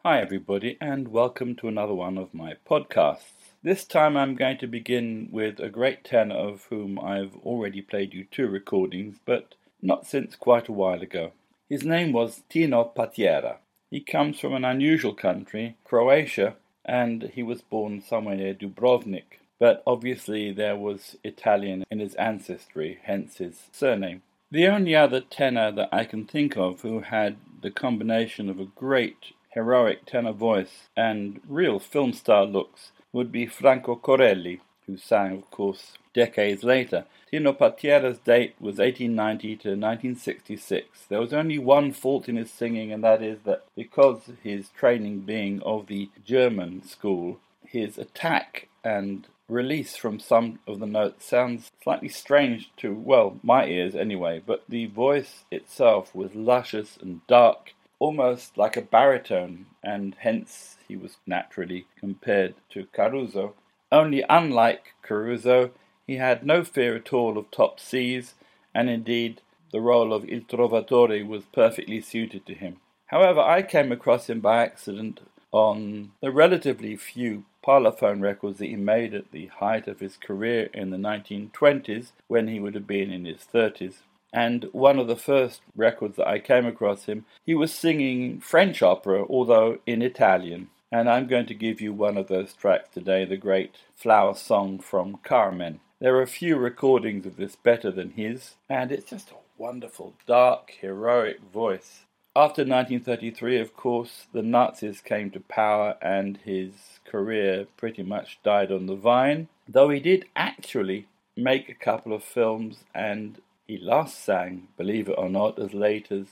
Hi everybody, and welcome to another one of my podcasts. This time I'm going to begin with a great tenor of whom I've already played you 2 recordings, but not since quite a while ago. His name was Tino Patiera. He comes from an unusual country, Croatia, and he was born somewhere near Dubrovnik. But obviously there was Italian in his ancestry, hence his surname. The only other tenor that I can think of who had the combination of a great heroic tenor voice and real film star looks would be Franco Corelli, who sang, of course, decades later. Tino Patiera's date was 1890 to 1966. There was only one fault in his singing, and that is that because his training being of the German school, his attack and release from some of the notes sounds slightly strange to, well, my ears anyway, but the voice itself was luscious and dark, almost like a baritone, and hence he was naturally compared to Caruso. Only unlike Caruso, he had no fear at all of top Cs, and indeed the role of Il Trovatore was perfectly suited to him. However, I came across him by accident on the relatively few parlophone records that he made at the height of his career in the 1920s, when he would have been in his 30s. And one of the first records that I came across him, he was singing French opera, although in Italian. And I'm going to give you one of those tracks today, the great Flower Song from Carmen. There are a few recordings of this better than his, and it's just a wonderful, dark, heroic voice. After 1933, of course, the Nazis came to power and his career pretty much died on the vine, though he did actually make a couple of films, and he last sang, believe it or not, as late as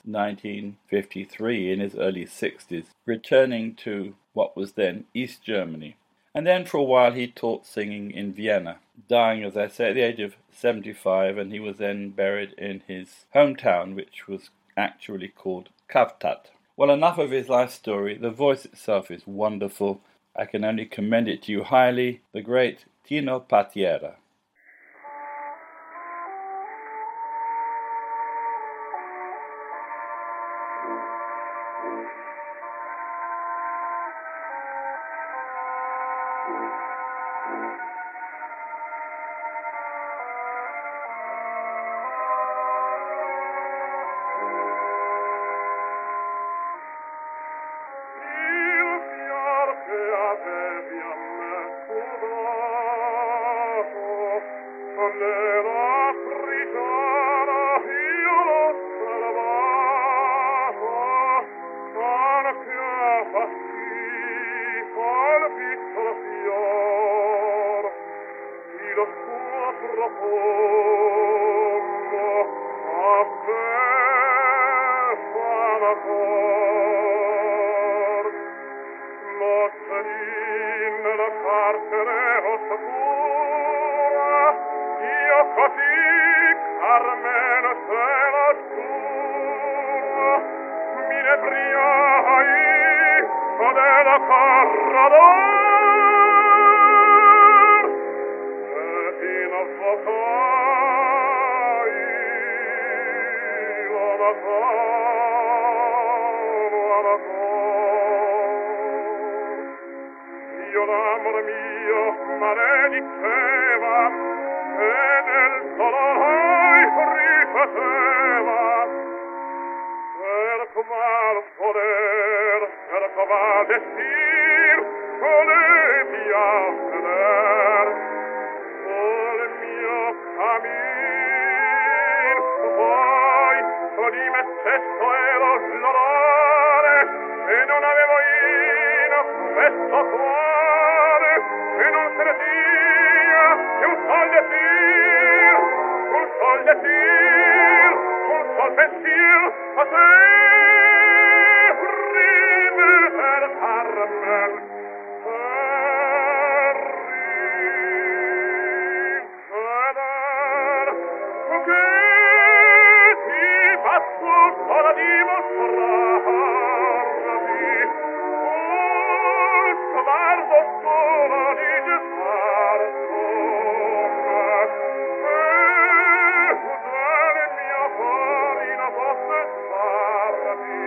1953 in his early 60s, returning to what was then East Germany. And then for a while he taught singing in Vienna, dying, as I say, at the age of 75, and he was then buried in his hometown, which was actually called Cavtat. Well, enough of his life story. The voice itself is wonderful. I can only commend it to you highly. The great Tino Patiera. L'amor mio malediceva e del dolore rifaceva per qual poder, per qual destir volevia tener sol mio camin poi di me stesso ero l'orare e non avevo in questo cuore e non se ne sia che un sol desir, un sol desir, un sol pensier a te riveter Carmen, per rivedere che ti fa tutto la dimostrarmi un sguardo solo di gestarto e usare il mio cuore in possa farmi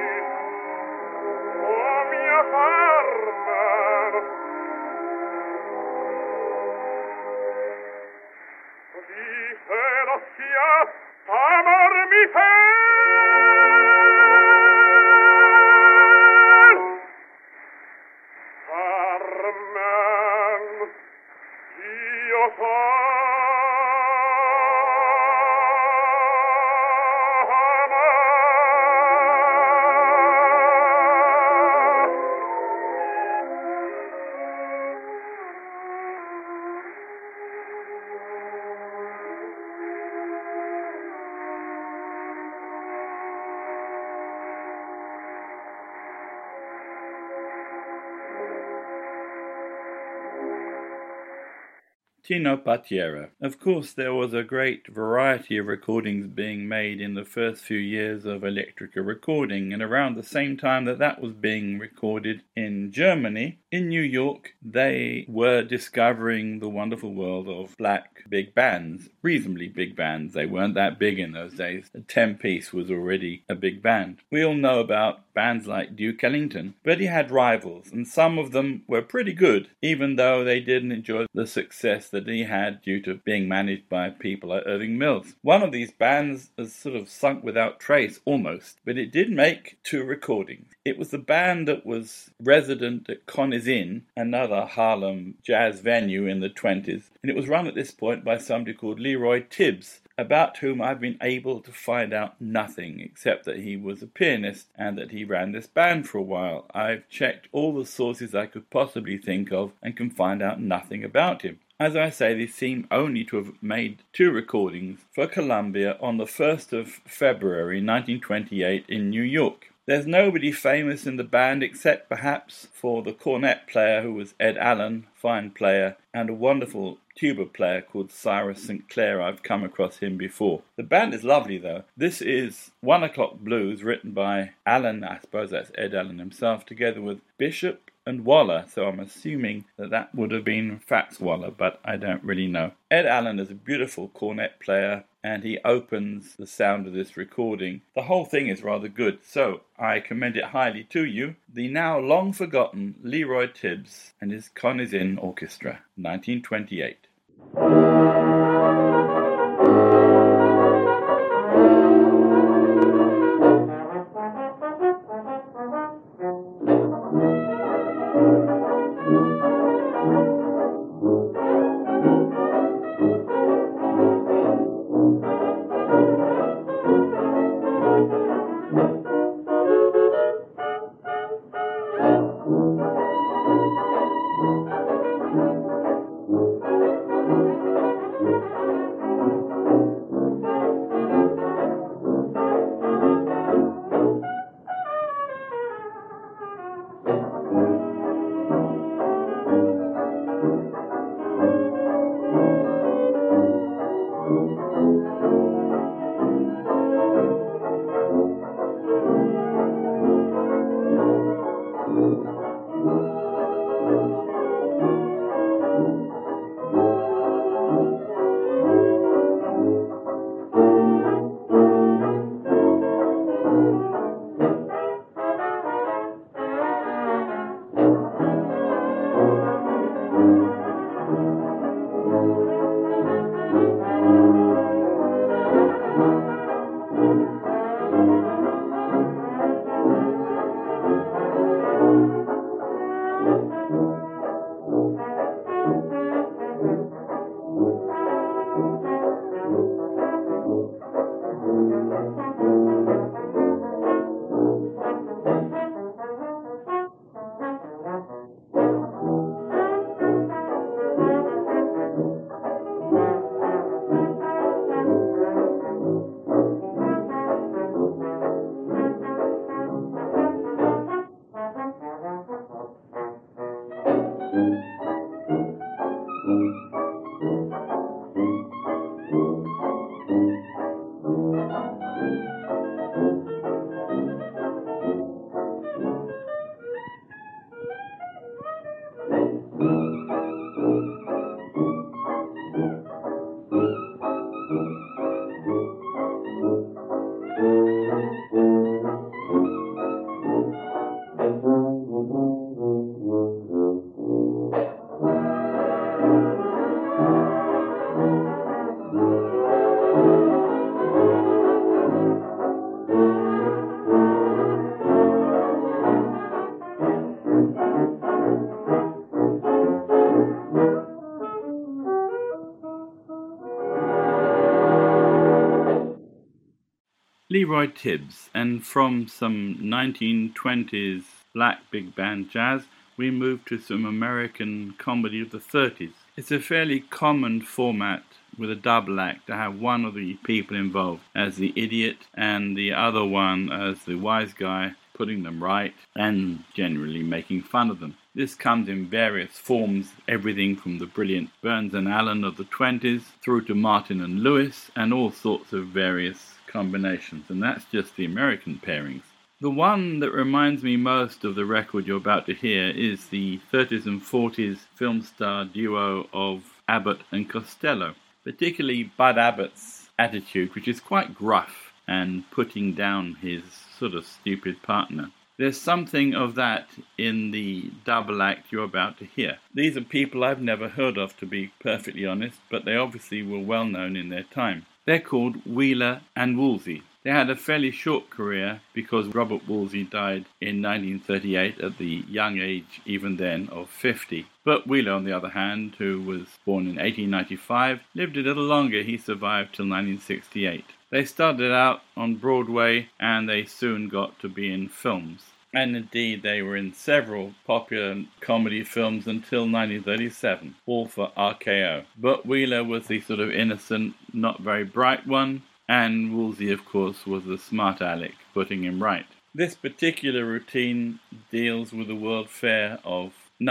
Tino Patiera. Of course, there was a great variety of recordings being made in the first few years of Electrica recording, and around the same time that was being recorded in Germany, in New York, they were discovering the wonderful world of black big bands, reasonably big bands. They weren't that big in those days. A 10-piece was already a big band. We all know about bands like Duke Ellington, but he had rivals, and some of them were pretty good, even though they didn't enjoy the success that he had due to being managed by people like Irving Mills. One of these bands has sort of sunk without trace, almost, but it did make 2 recordings. It was the band that was resident at Connie's Inn, another Harlem jazz venue in the 20s, and it was run at this point by somebody called Leroy Tibbs, about whom I've been able to find out nothing except that he was a pianist and that he ran this band for a while. I've checked all the sources I could possibly think of and can find out nothing about him. As I say, they seem only to have made 2 recordings for Columbia on the 1st of February 1928 in New York. There's nobody famous in the band except perhaps for the cornet player, who was Ed Allen, fine player, and a wonderful tuba player called Cyrus St. Clair. I've come across him before. The band is lovely though. This is 1 O'Clock Blues, written by Allen, I suppose that's Ed Allen himself, together with Bishop and Waller, so I'm assuming that would have been Fats Waller, but I don't really know. Ed Allen is a beautiful cornet player, and he opens the sound of this recording. The whole thing is rather good, so I commend it highly to you. The now long forgotten Leroy Tibbs and his Connie's Inn Orchestra, 1928. Leroy Tibbs, and from some 1920s black big band jazz, we move to some American comedy of the 30s. It's a fairly common format with a double act to have one of the people involved as the idiot and the other one as the wise guy, putting them right and generally making fun of them. This comes in various forms, everything from the brilliant Burns and Allen of the 20s through to Martin and Lewis and all sorts of various combinations, and that's just the American pairings. The one that reminds me most of the record you're about to hear is the 30s and 40s film star duo of Abbott and Costello, particularly Bud Abbott's attitude, which is quite gruff and putting down his sort of stupid partner. There's something of that in the double act you're about to hear. These are people I've never heard of, to be perfectly honest, but they obviously were well known in their time. They're called Wheeler and Woolsey. They had a fairly short career because Robert Woolsey died in 1938 at the young age, even then, of 50. But Wheeler, on the other hand, who was born in 1895, lived a little longer. He survived till 1968. They started out on Broadway and they soon got to be in films. And indeed, they were in several popular comedy films until 1937, all for RKO. But Wheeler was the sort of innocent, not very bright one, and Woolsey, of course, was the smart aleck, putting him right. This particular routine deals with the World Fair of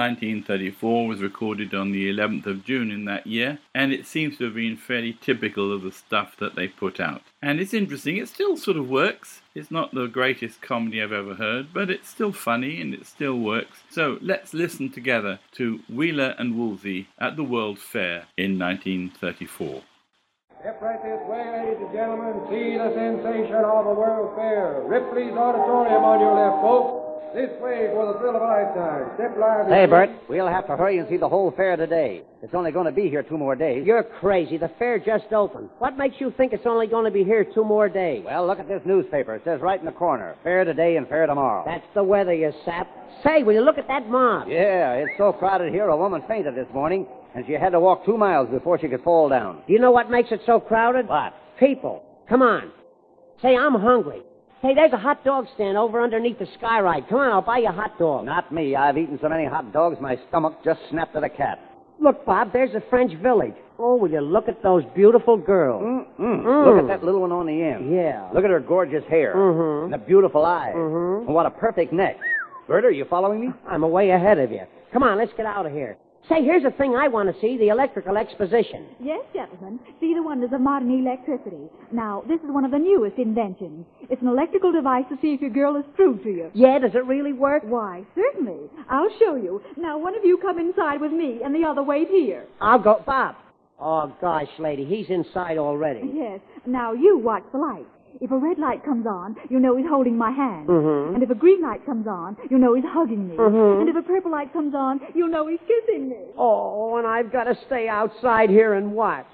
1934, was recorded on the 11th of June in that year, and it seems to have been fairly typical of the stuff that they put out. And it's interesting, it still sort of works. It's not the greatest comedy I've ever heard, but it's still funny and it still works. So let's listen together to Wheeler and Woolsey at the World Fair in 1934. Step right this way, ladies and gentlemen. See the sensation of the World Fair. Ripley's Auditorium on your left, folks. This way for the thrill of a lifetime. Step lively. Hey, Bert, we'll have to hurry and see the whole fair today. It's only going to be here 2 more days. You're crazy. The fair just opened. What makes you think it's only going to be here 2 more days? Well, look at this newspaper. It says right in the corner, fair today and fair tomorrow. That's the weather, you sap. Say, will you look at that mob? Yeah, it's so crowded here, a woman fainted this morning, and she had to walk 2 miles before she could fall down. Do you know what makes it so crowded? What? People. Come on. Say, I'm hungry. Hey, there's a hot dog stand over underneath the sky ride. Come on, I'll buy you a hot dog. Not me. I've eaten so many hot dogs, my stomach just snapped at a cat. Look, Bob, there's a French village. Oh, will you look at those beautiful girls? Look at that little one on the end. Yeah. Look at her gorgeous hair. And the beautiful eyes. And what a perfect neck. Bert, are you following me? I'm way ahead of you. Come on, let's get out of here. Say, here's a thing I want to see, the electrical exposition. Yes, gentlemen. See the wonders of modern electricity. Now, this is one of the newest inventions. It's an electrical device to see if your girl is true to you. Yeah, does it really work? Why, certainly. I'll show you. Now, one of you come inside with me, and the other wait here. I'll go. Bob. Oh, gosh, lady, he's inside already. Yes. Now, you watch the light. If a red light comes on, you know he's holding my hand. And if a green light comes on, you know he's hugging me. And if a purple light comes on, you know he's kissing me. Oh, and I've got to stay outside here and watch.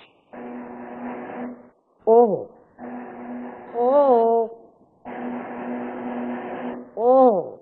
Oh. Oh. Oh.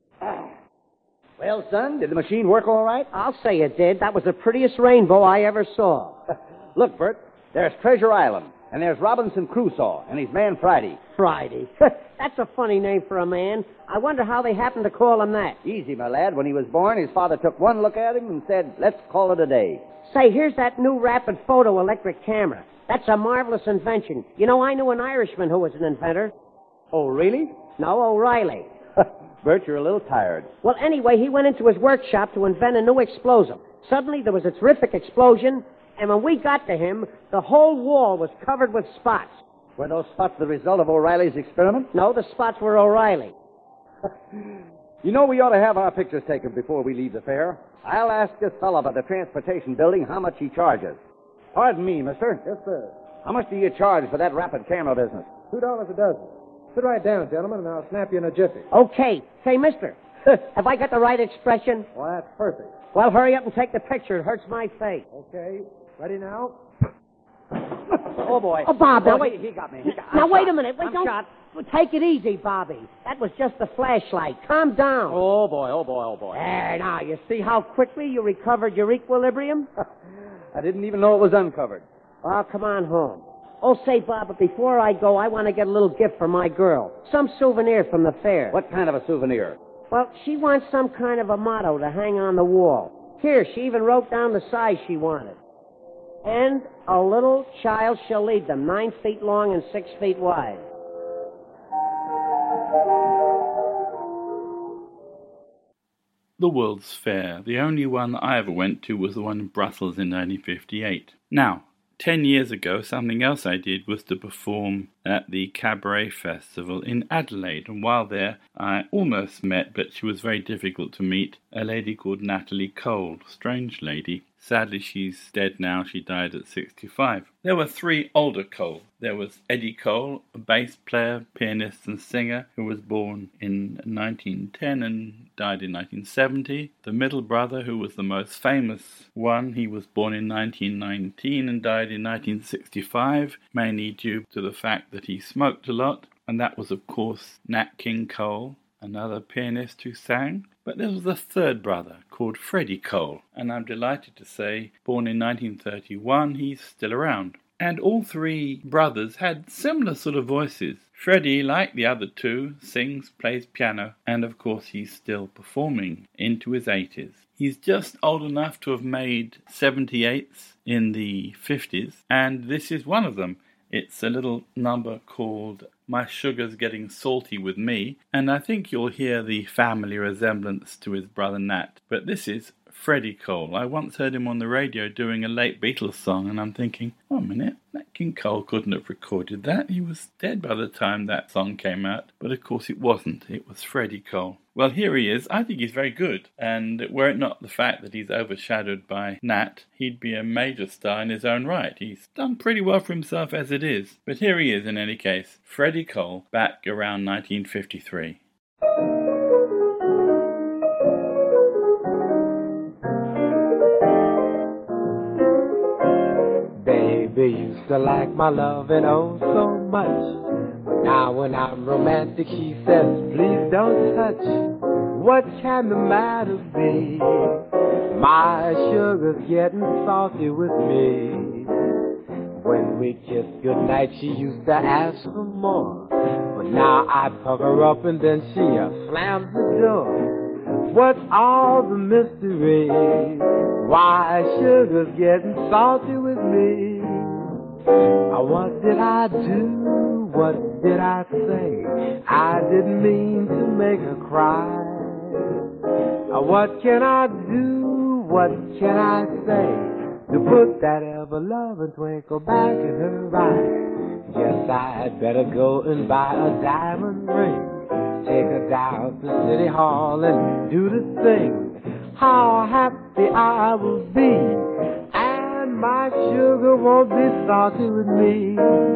Well, son, did the machine work all right? I'll say it did. That was the prettiest rainbow I ever saw. Look, Bert, there's Treasure Island. And there's Robinson Crusoe and his man Friday. Friday. That's a funny name for a man. I wonder how they happened to call him that. Easy, my lad. When he was born, his father took one look at him and said, let's call it a day. Say, here's that new rapid photo electric camera. That's a marvelous invention. You know, I knew an Irishman who was an inventor. Oh, really? No, O'Reilly. Bert, you're a little tired. Well, anyway, he went into his workshop to invent a new explosive. Suddenly, there was a terrific explosion, and when we got to him, the whole wall was covered with spots. Were those spots the result of O'Reilly's experiment? No, the spots were O'Reilly. You know, we ought to have our pictures taken before we leave the fair. I'll ask this fellow at the transportation building how much he charges. Pardon me, mister. Yes, sir. How much do you charge for that rapid camera business? $2 a dozen. Sit right down, gentlemen, and I'll snap you in a jiffy. Okay. Say, mister, have I got the right expression? Well, that's perfect. Well, hurry up and take the picture. It hurts my face. Okay. Ready now? Oh, boy. Oh, Bob, now Oh, wait. He got me. Now, wait a minute. Wait, I'm don't... shot. Take it easy, Bobby. That was just the flashlight. Calm down. Oh, boy, oh, boy, oh, boy. There, now, you see how quickly you recovered your equilibrium? I didn't even know it was uncovered. Well, come on home. Oh, say, Bob, but before I go, I want to get a little gift for my girl. Some souvenir from the fair. What kind of a souvenir? Well, she wants some kind of a motto to hang on the wall. Here, she even wrote down the size she wanted. And a little child shall lead them, 9 feet long and 6 feet wide. The World's Fair. The only one that I ever went to was the one in Brussels in 1958. Now, 10 years ago, something else I did was to perform at the Cabaret Festival in Adelaide. And while there, I almost met, but she was very difficult to meet, a lady called Natalie Cole. Strange lady. Sadly, she's dead now. She died at 65. There were 3 older Cole. There was Eddie Cole, a bass player, pianist and singer who was born in 1910 and died in 1970. The middle brother, who was the most famous one, he was born in 1919 and died in 1965, mainly due to the fact that he smoked a lot. And that was, of course, Nat King Cole, another pianist who sang. But there was a third brother called Freddie Cole, and I'm delighted to say, born in 1931, he's still around. And all 3 brothers had similar sort of voices. Freddie, like the other 2, sings, plays piano, and of course he's still performing into his 80s. He's just old enough to have made 78s in the 50s, and this is one of them. It's a little number called My Sugar's Getting Salty With Me, and I think you'll hear the family resemblance to his brother Nat. But this is Freddie Cole. I once heard him on the radio doing a late Beatles song, and I'm thinking, oh, a minute, Nat King Cole couldn't have recorded that. He was dead by the time that song came out. But of course it wasn't. It was Freddie Cole. Well, here he is. I think he's very good. And were it not the fact that he's overshadowed by Nat, he'd be a major star in his own right. He's done pretty well for himself as it is. But here he is in any case. Freddie Cole, back around 1953. Baby used to like my loving oh so much. But now when I'm romantic, she says, please don't touch. What can the matter be? My sugar's getting salty with me. When we kiss goodnight, she used to ask for more. But now I puck her up and then she slams the door. What's all the mystery? Why sugar's getting salty with me? What did I do? What did I say? I didn't mean to make her cry. What can I do? What can I say to put that ever-loving twinkle back in her eye? Guess I'd better go and buy a diamond ring. Take her down to City Hall and do the thing. How happy I will be, and my sugar won't be salty with me.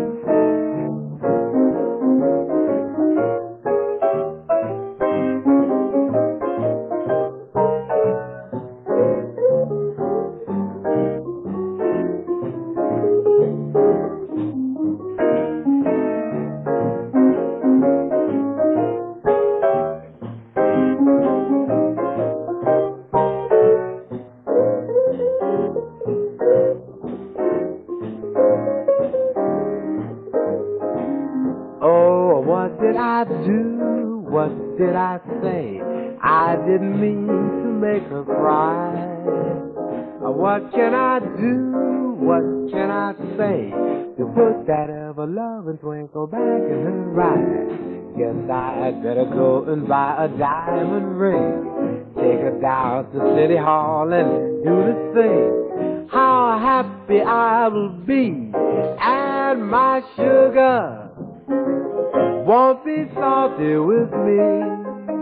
What did I say? I didn't mean to make her cry. What can I do? What can I say to put that ever-loving twinkle back in her eye? Guess I'd better go and buy a diamond ring. Take her down to City Hall and do the thing. How happy I will be, and my sugar won't be salty with me.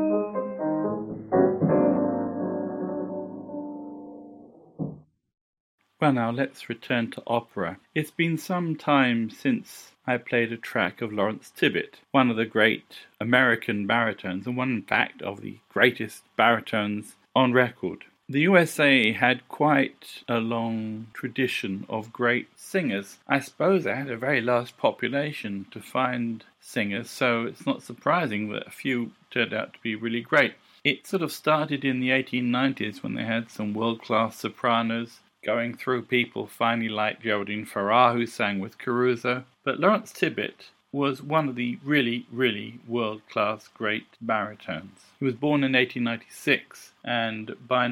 Well, now let's return to opera. It's been some time since I played a track of Lawrence Tibbett, one of the great American baritones, and one, in fact, of the greatest baritones on record. The USA had quite a long tradition of great singers. I suppose they had a very large population to find singers, so it's not surprising that a few turned out to be really great. It sort of started in the 1890s when they had some world-class sopranos, going through people finally like Geraldine Farrar, who sang with Caruso, but Lawrence Tibbett was one of the really, really world-class great baritones. He was born in 1896, and by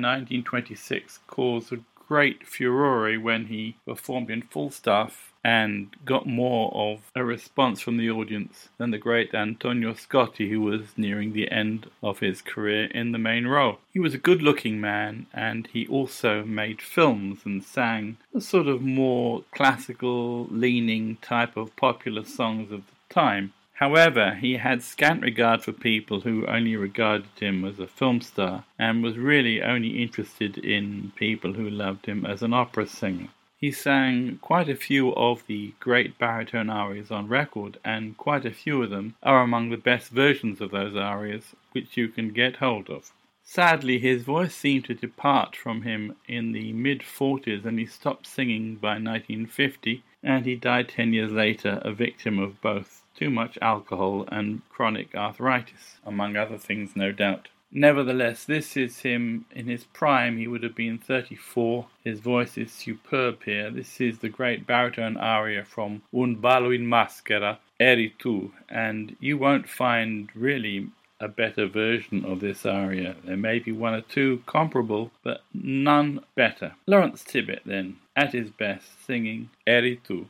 1926 caused a great furore when he performed in full staff and got more of a response from the audience than the great Antonio Scotti, who was nearing the end of his career in the main role. He was a good-looking man, and he also made films and sang a sort of more classical-leaning type of popular songs of the time. However, he had scant regard for people who only regarded him as a film star, and was really only interested in people who loved him as an opera singer. He sang quite a few of the great baritone arias on record, and quite a few of them are among the best versions of those arias which you can get hold of. Sadly, his voice seemed to depart from him in the mid-40s, and he stopped singing by 1950, and he died 10 years later, a victim of both too much alcohol and chronic arthritis, among other things, no doubt. Nevertheless, this is him in his prime. He would have been 34. His voice is superb here. This is the great baritone aria from Un ballo in maschera, Eri tu, and you won't find really a better version of this aria. There may be one or two comparable, but none better. Lawrence Tibbett, then, at his best, singing Eri tu.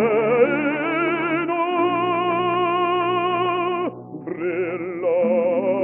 Brilla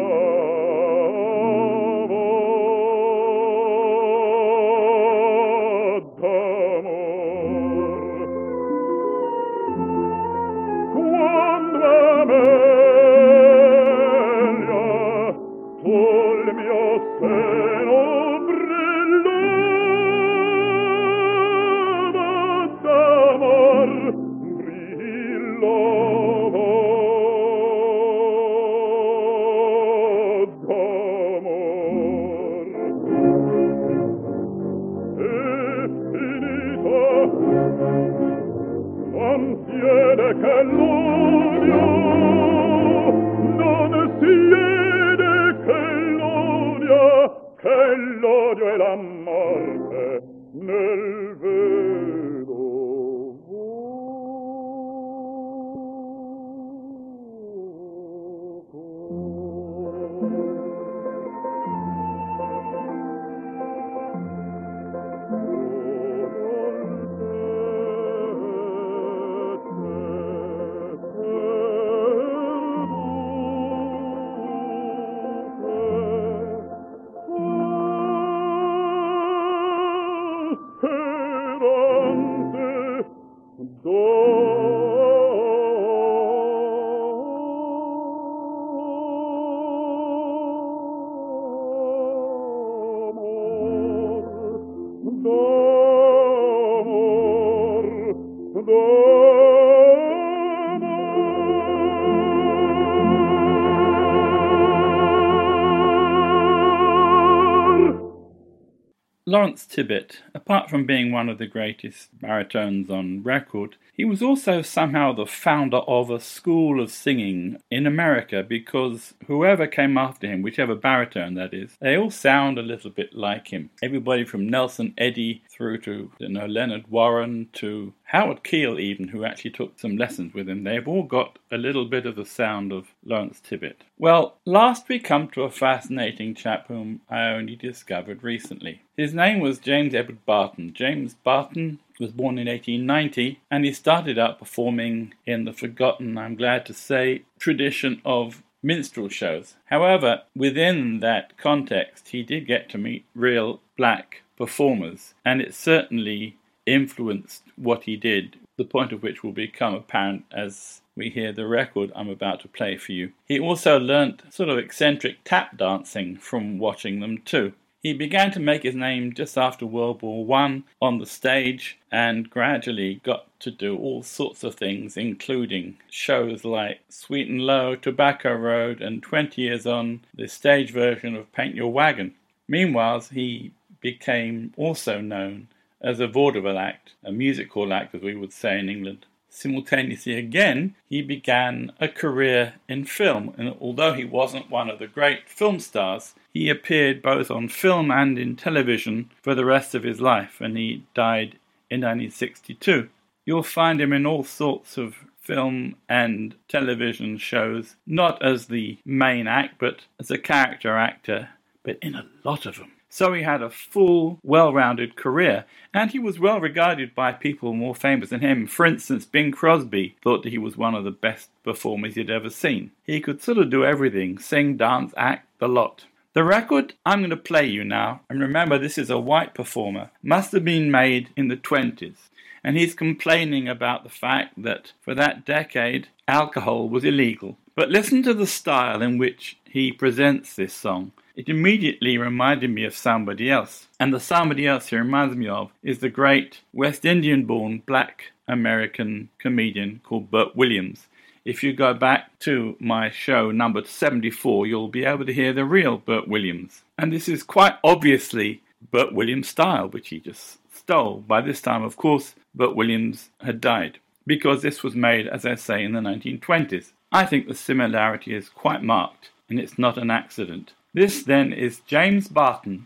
Lawrence Tibbett, apart from being one of the greatest baritones on record, he was also somehow the founder of a school of singing in America, because whoever came after him, whichever baritone that is, they all sound a little bit like him. Everybody from Nelson Eddy through to Leonard Warren to Howard Keel even, who actually took some lessons with him. They've all got a little bit of the sound of Lawrence Tibbett. Well, last we come to a fascinating chap whom I only discovered recently. His name was James Edward Barton. James Barton was born in 1890, and he started out performing in the forgotten, I'm glad to say, tradition of minstrel shows. However, within that context, he did get to meet real black performers, and it certainly influenced what he did, the point of which will become apparent as we hear the record I'm about to play for you. He also learnt sort of eccentric tap dancing from watching them too. He began to make his name just after World War I on the stage, and gradually got to do all sorts of things, including shows like Sweet and Low, Tobacco Road, and 20 years on, the stage version of Paint Your Wagon. Meanwhile, he became also known as a vaudeville act, a music hall act as we would say in England. Simultaneously again, he began a career in film, and although he wasn't one of the great film stars, he appeared both on film and in television for the rest of his life, and he died in 1962. You'll find him in all sorts of film and television shows, not as the main act, but as a character actor, but in a lot of them. So he had a full, well-rounded career, and he was well regarded by people more famous than him. For instance, Bing Crosby thought that he was one of the best performers he'd ever seen. He could sort of do everything, sing, dance, act, the lot. The record I'm going to play you now, and remember this is a white performer, must have been made in the 20s. And he's complaining about the fact that for that decade, alcohol was illegal. But listen to the style in which he presents this song. It immediately reminded me of somebody else. And the somebody else he reminds me of is the great West Indian-born black American comedian called Bert Williams. If you go back to my show number 74, you'll be able to hear the real Bert Williams. And this is quite obviously Bert Williams' style, which he just stole. By this time, of course, Bert Williams had died, because this was made, as I say, in the 1920s. I think the similarity is quite marked, and it's not an accident. This, then, is James Barton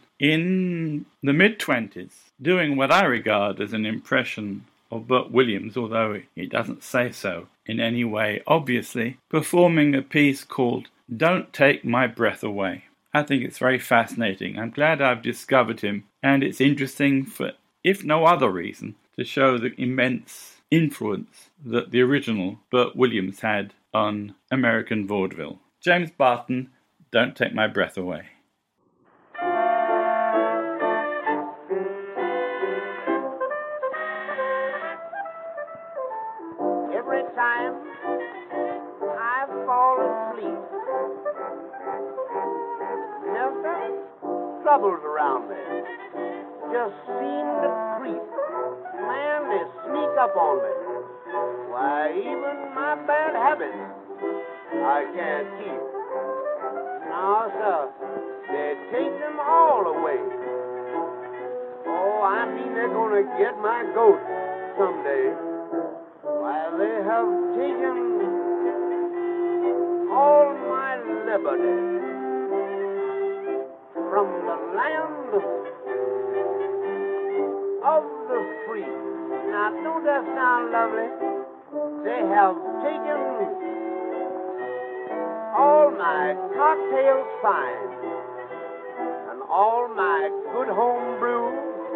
in the mid-20s, doing what I regard as an impression of Bert Williams, although he doesn't say so in any way, obviously, performing a piece called Don't Take My Breath Away. I think it's very fascinating. I'm glad I've discovered him, and it's interesting for, if no other reason, to show the immense influence that the original Bert Williams had on American vaudeville. James Barton, Don't Take My Breath Away. Every time I fall asleep, never troubles around me just seem to creep. Man, they sneak up on me. Why, even my bad habits I can't keep. No, sir, they take them all away. Oh, I mean they're gonna get my goat someday. Why, they have taken all my liberty from the land of the free. Now, don't that sound lovely? They have taken all my cocktails fine and all my good home brew,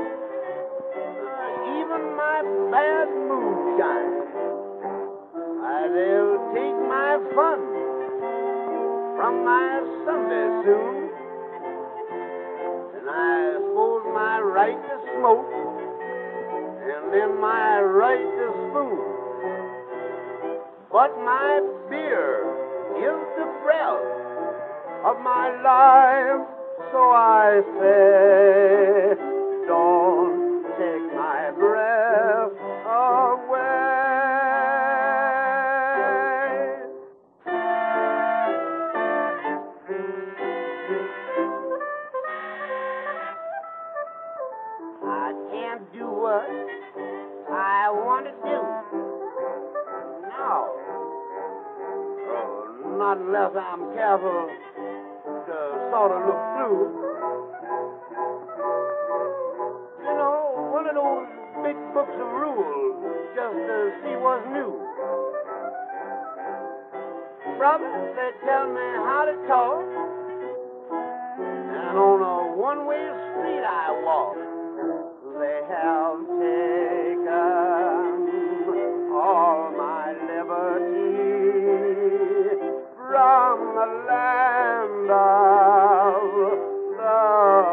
even my bad moonshine. They'll take my fun from my Sunday soon, and I suppose my right to smoke and then my right to spoon. But my beer is the breath of my life, so I say, don't take my breath away. not unless I'm careful to sort of look through. You know, one of those big books of rules just to see what's new. Brothers, they tell me how to talk, and on a one-way street I walk. They have taken all my liberty from the land of the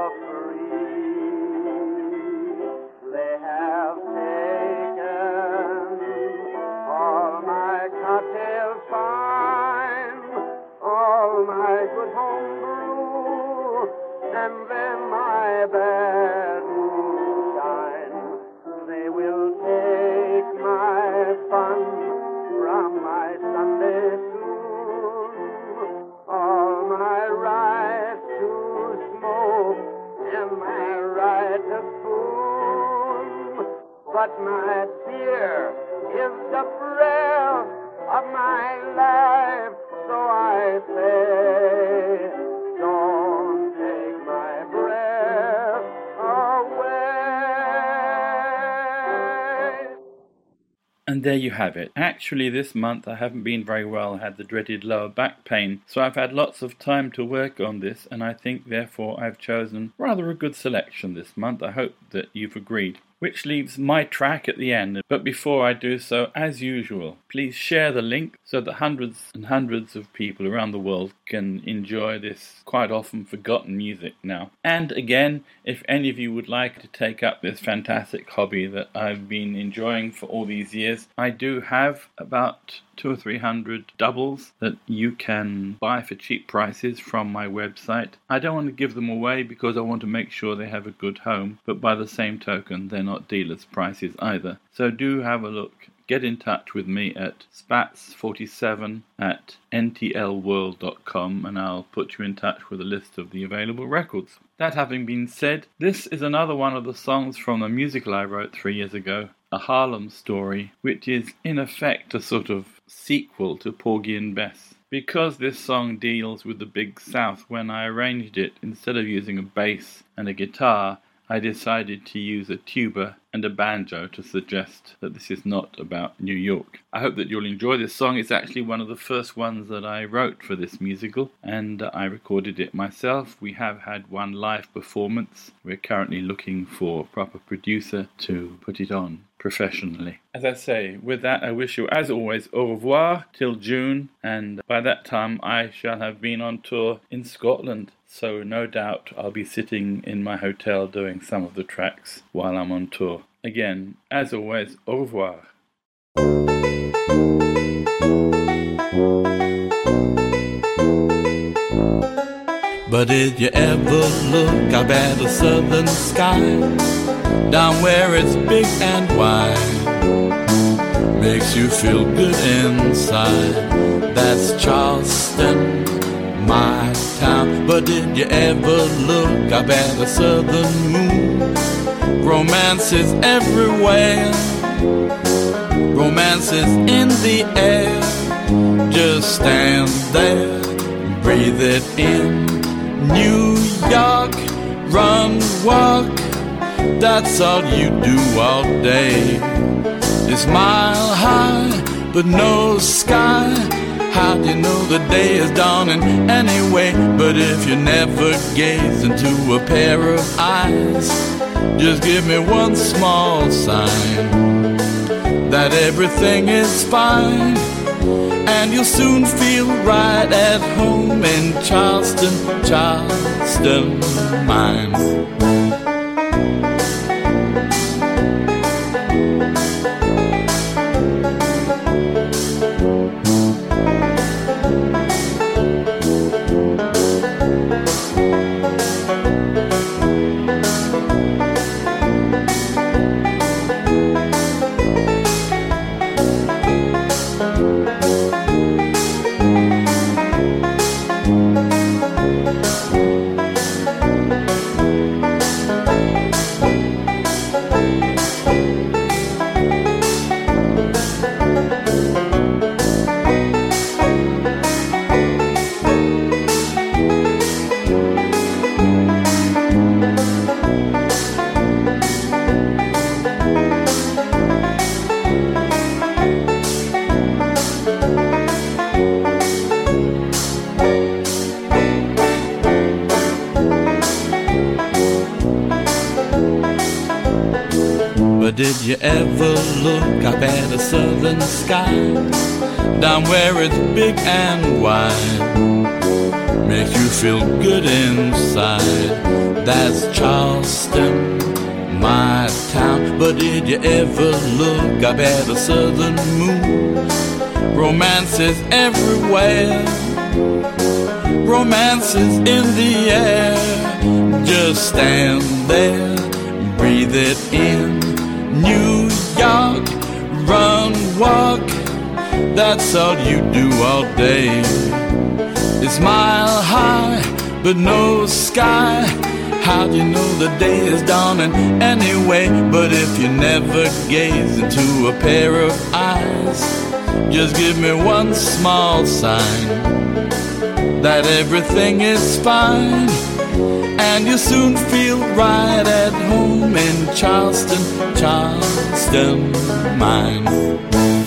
free. They have taken all my cocktails fine, all my good home brew, and then my bad moonshine. They will take my fun from my Sunday soon, all my right to smoke and my right to spoon. But my beer is the breath of my life, so I say, don't take my breath away. And there you have it. Actually, this month I haven't been very well. I had the dreaded lower back pain, so I've had lots of time to work on this, and I think therefore I've chosen rather a good selection this month. I hope that you've agreed. Which leaves my track at the end. But before I do so, as usual, please share the link so that hundreds and hundreds of people around the world can enjoy this quite often forgotten music now. And again, if any of you would like to take up this fantastic hobby that I've been enjoying for all these years, I do have about 200 or 300 doubles that you can buy for cheap prices from my website. I don't want to give them away because I want to make sure they have a good home, but by the same token, they're not dealers' prices either. So do have a look. Get in touch with me at spats47@ntlworld.com and I'll put you in touch with a list of the available records. That having been said, this is another one of the songs from a musical I wrote 3 years ago, A Harlem Story, which is in effect a sort of sequel to Porgy and Bess. Because this song deals with the Big South, when I arranged it, instead of using a bass and a guitar, I decided to use a tuba and a banjo to suggest that this is not about New York. I hope that you'll enjoy this song. It's actually one of the first ones that I wrote for this musical, and I recorded it myself. We have had one live performance. We're currently looking for a proper producer to put it on professionally. As I say, with that I wish you, as always, au revoir till June, and by that time I shall have been on tour in Scotland. So no doubt I'll be sitting in my hotel doing some of the tracks while I'm on tour. Again, as always, au revoir. But did you ever look up at the southern sky, down where it's big and wide, makes you feel good inside? That's Charleston, my town. But did you ever look up at the southern moon? Romance is everywhere, romance is in the air. Just stand there, breathe it in. New York, run, walk, that's all you do all day. It's mile high, but no sky. How do you know the day is dawning anyway? But if you never gaze into a pair of eyes, just give me one small sign that everything is fine, and you'll soon feel right at home in Charleston, Charleston mine. you ever look up at a southern sky, down where it's big and wide, make you feel good inside? That's Charleston, my town. But did you ever look up at a southern moon? Romance is everywhere, romance is in the air. Just stand there, breathe it in. New York, run, walk, that's all you do all day. It's mile high, but no sky. How do you know the day is dawning anyway? But if you never gaze into a pair of eyes, just give me one small sign that everything is fine, and you'll soon feel right at home in Charleston, Charleston, mine.